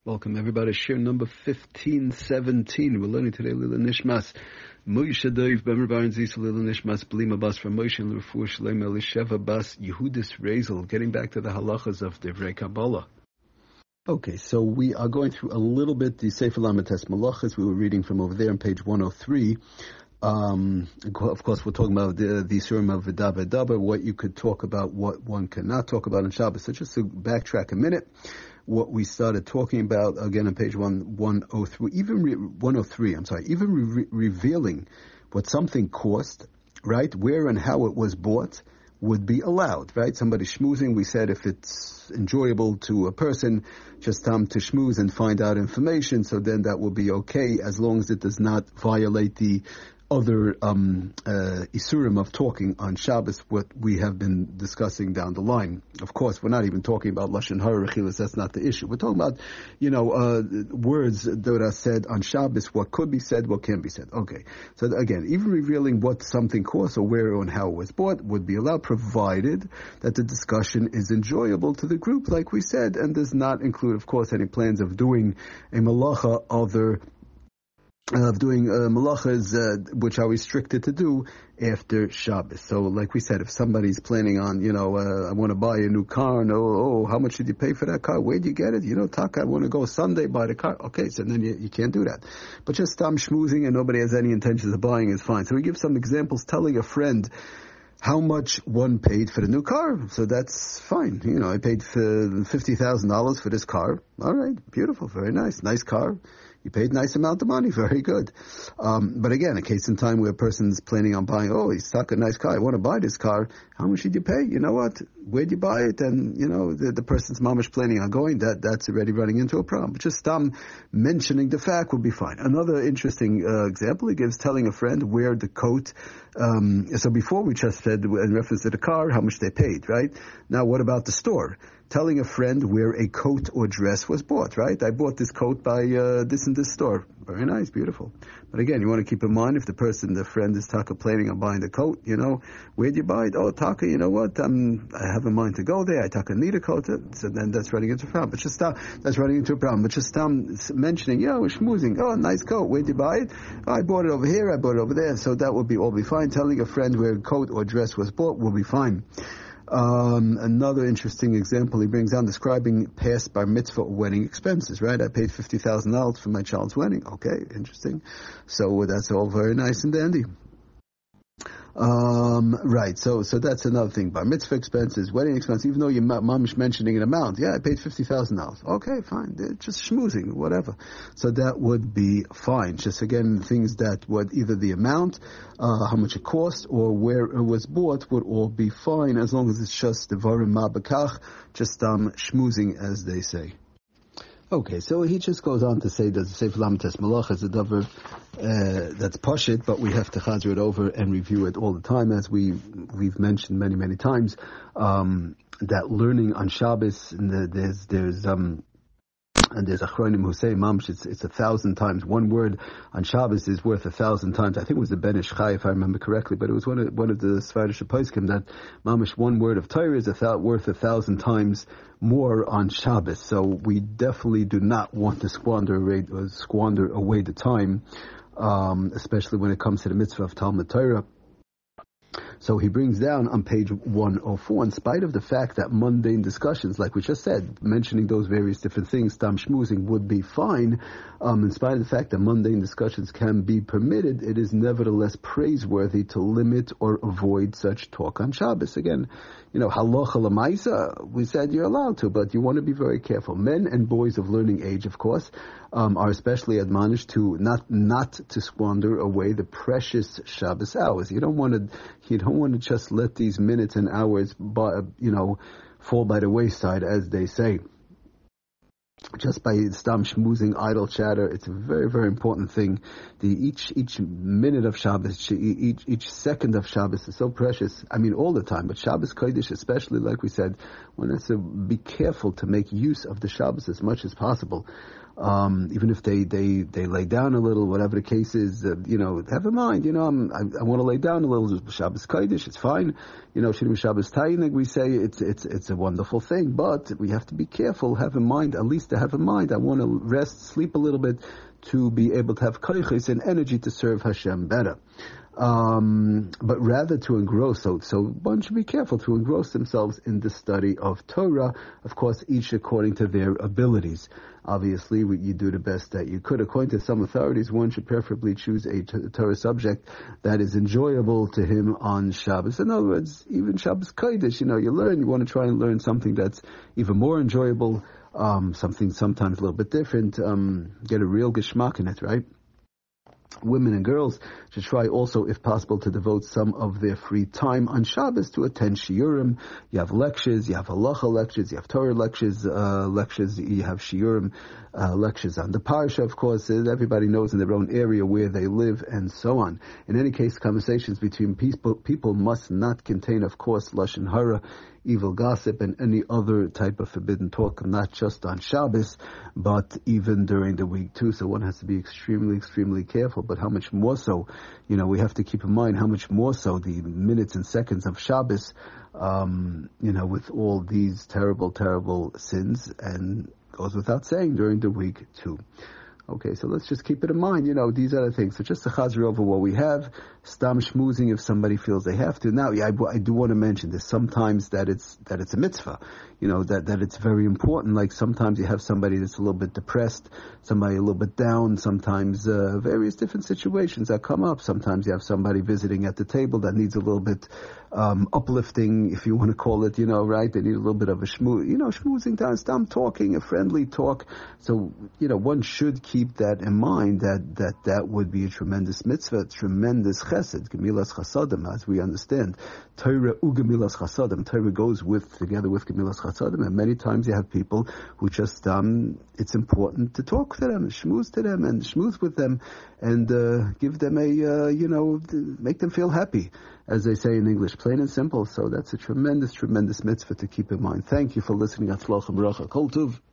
Welcome everybody. Shir number 1517. We're learning today Lila Nishmas. Moshe Dov Bemer Baron Zis Lila Nishmas Blima Bas from Moshe and Refuah Shalem Elisheva Bas Yehudis Rezel. Getting back to the halachas of Divrei Kabbalah. Okay, so we are going through a little bit the Sefer Lamites Malachas. We were reading from over there on page 103. Of course, we're talking about the Surim of Vidava Dava, what you could talk about, what one cannot talk about on Shabbos. So just to backtrack a minute, what we started talking about again on page 103, even revealing what something cost, right, where and how it was bought, would be allowed, right? Somebody schmoozing, we said if it's enjoyable to a person, just to schmooze and find out information, so then that will be okay as long as it does not violate the other isurim of talking on Shabbos, what we have been discussing down the line. Of course, we're not even talking about Lashon Hara Rechilas, that's not the issue. We're talking about, words that are said on Shabbos, what could be said, what can be said. Okay, so again, even revealing what something costs or where and how it was bought would be allowed, provided that the discussion is enjoyable to the group, like we said, and does not include, of course, any plans of doing a malacha malachas which are restricted to do after Shabbos. So, like we said, if somebody's planning on, I want to buy a new car, how much did you pay for that car? Where did you get it? Taka, I want to go Sunday buy the car. Okay, so then you can't do that. But just schmoozing and nobody has any intentions of buying is fine. So we give some examples, telling a friend how much one paid for the new car. So that's fine. I paid for $50,000 for this car. All right, beautiful, very nice car. You paid a nice amount of money, very good. But again, a case in time where a person's planning on buying, he's stuck a nice car, I want to buy this car, how much did you pay? You know what? Where'd you buy it? And, the person's mamish planning on going, that's already running into a problem. But just mentioning the fact would be fine. Another interesting example he gives, telling a friend where the coat, so before we just said in reference to the car, how much they paid, right? Now what about the store? Telling a friend where a coat or dress was bought, right? I bought this coat by this and this store. Very nice, beautiful. But again, you want to keep in mind if the friend is planning on buying the coat, where'd you buy it? Oh, Taka, you know what? I have in mind to go there. I need a coat. So then that's running into a problem. But just that's running into a problem. But just mentioning, we're schmoozing. Oh, nice coat. Where'd you buy it? Oh, I bought it over here. I bought it over there. So that would all be fine. Telling a friend where a coat or dress was bought will be fine. Another interesting example he brings down, describing past bar mitzvah or wedding expenses, right? I paid $50,000 for my child's wedding. Okay, interesting. So that's all very nice and dandy. Right, so that's another thing. Bar mitzvah expenses, wedding expenses, even though your mom is mentioning an amount. Yeah, I paid $50,000. Okay, fine. They're just schmoozing, whatever. So that would be fine. Just again, things that would either the amount, how much it cost, or where it was bought would all be fine, as long as it's just devarim ma bekach, just schmoozing, as they say. Okay, so he just goes on to say that the Sefer Lamites Malach is a davar that's pashit, but we have to chazer it over and review it all the time, as we've mentioned many, many times, that learning on Shabbos, and there's achronim who say, Mamsh, it's 1,000 times. One word on Shabbos is worth 1,000 times. I think it was the Ben Ish Chai, if I remember correctly, but it was one of the Sfarish Poskim that Mamsh, one word of Torah is worth 1,000 times more on Shabbos. So we definitely do not want to squander away the time, especially when it comes to the mitzvah of Talmud Torah. So he brings down on page 104, in spite of the fact that mundane discussions, like we just said, mentioning those various different things, tam schmoozing would be fine, in spite of the fact that mundane discussions can be permitted, it is nevertheless praiseworthy to limit or avoid such talk on Shabbos. Again, halacha l'maisa, we said you're allowed to, but you want to be very careful. Men and boys of learning age, of course, are especially admonished to not to squander away the precious Shabbos hours. You don't want to just let these minutes and hours, fall by the wayside, as they say. Just by schmoozing, idle chatter, it's a very, very important thing. Each minute of Shabbos, each second of Shabbos is so precious. I mean, all the time, but Shabbos Kodesh, especially, like we said, one has to be careful to make use of the Shabbos as much as possible. Even if they lay down a little, whatever the case is, have in mind, I want to lay down a little. Shabbos Kodesh, it's fine. Shabbos Tainig, we say it's a wonderful thing, but we have to be careful, have in mind, at least to have in mind, I want to rest, sleep a little bit, to be able to have koiches and energy to serve Hashem better. But rather to engross, so one should be careful to engross themselves in the study of Torah, of course, each according to their abilities. Obviously, you do the best that you could. According to some authorities, one should preferably choose a Torah subject that is enjoyable to him on Shabbos. In other words, even Shabbos Kodesh, you want to try and learn something that's even more enjoyable, something sometimes a little bit different, get a real geschmack in it, right? Women and girls should try also, if possible, to devote some of their free time on Shabbos to attend shiurim. You have lectures, you have halacha lectures, you have Torah lectures, you have shiurim, lectures on the parsha, of course. Everybody knows in their own area where they live, and so on. In any case, conversations between people must not contain, of course, lashon hara, evil gossip, and any other type of forbidden talk, not just on Shabbos, but even during the week too. So one has to be extremely, extremely careful. But how much more so, we have to keep in mind how much more so the minutes and seconds of Shabbos, with all these terrible, terrible sins, and goes without saying during the week too. Okay, so let's just keep it in mind, these are the things. So just to chazer over what we have, stam shmoozing if somebody feels they have to. Now, I do want to mention this, sometimes that it's a mitzvah, that it's very important. Like sometimes you have somebody that's a little bit depressed, somebody a little bit down, sometimes various different situations that come up. Sometimes you have somebody visiting at the table that needs a little bit uplifting, if you want to call it, right? They need a little bit of a schmoozing down, stam talking, a friendly talk. So, one should keep that in mind, that would be a tremendous mitzvah, tremendous chesed, gemilas chasadim, as we understand. Torah ugemilas chasadim. Torah goes together with gemilas chasadim, and many times you have people who just, it's important to talk to them, schmooze to them, and schmooze with them, and give them make them feel happy, as they say in English, plain and simple. So that's a tremendous, tremendous mitzvah to keep in mind. Thank you for listening. Atzlach u'bracha. Kol tuv.